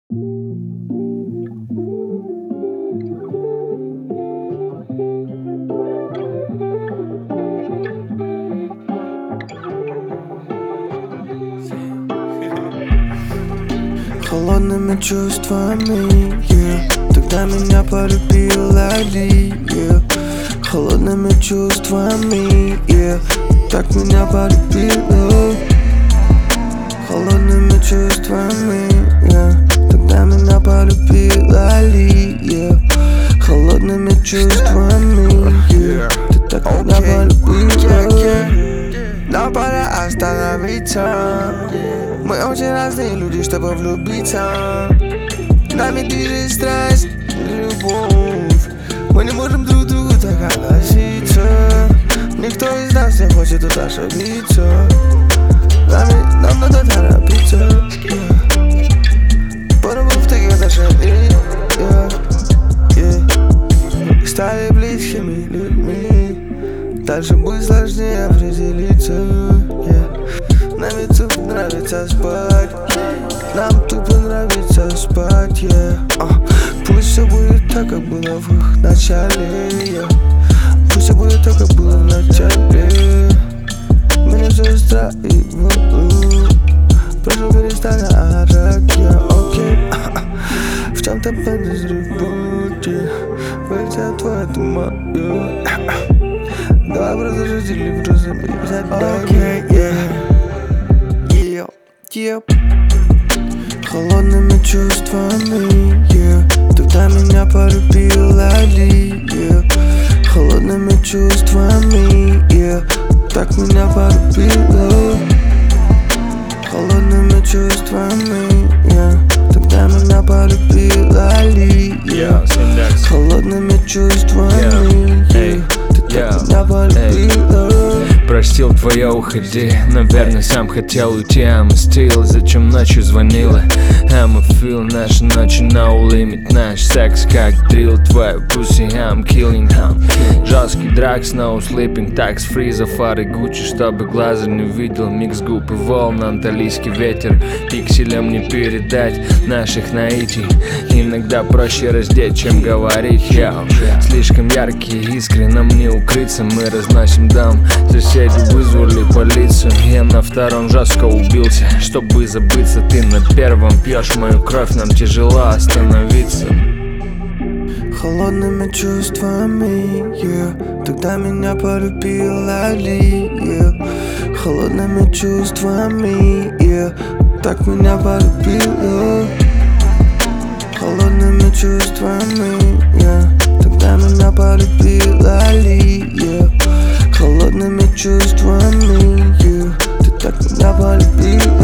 Холодными чувствами, тогда меня полюбила Ли, холодными чувствами, так меня полюбила. Холодными чувствами, тогда меня полюбила Ли, холодными чувствами, ты так меня полюбила. Нам пора остановиться. Мы очень разные люди, чтобы влюбиться. Нами движет страсть, любовь. Мы не можем друг к другу так относиться. Никто из нас не хочет тут ошибиться. Нам надо торопиться. По-любому в таких отношениях, стали близкими людьми. Дальше будет сложнее определиться. Нам тупо нравится спать. Нам тупо нравится спать, Пусть все будет так, как было в их начале, Пусть все будет так, как было в начале. Меня все устраивает. Прошу, перестань орать, окей. В чем-то подозревайте. Версия твоя, ты моя. Давай просто жить или просто переписать, окей, Холодными чувствами, тогда меня полюбила Ли, холодными чувствами, так меня полюбила. Холодными чувствами, тогда меня полюбила Ли, холодными чувствами, ты так меня полюбила. Простил, твоя уходи. Наверное, сам хотел уйти. I'm still, зачем ночью звонила? I'm a feel, наши ночи no limit. Наш секс как дрил, твою pussy I'm killing. Жесткий дракс, no sleeping. Такс, фриза, фары, Гуччи, чтобы глаза не видел. Микс губ и волн, анталийский ветер. Пикселям не передать наших наитий. Иногда проще раздеть, чем говорить. Слишком яркие искры, нам не укрыться. Мы разносим дом. Соседи вызвали полицию. Я на втором жестко убился. Чтобы забыться, ты на первом пьешь мою кровь. Нам тяжело остановиться. Холодными чувствами, тогда меня полюбила Ли, холодными чувствами, так меня полюбила. Холодными чувствами, тогда меня полюбила Ли, холодными чувствами, ты так меня полюбила.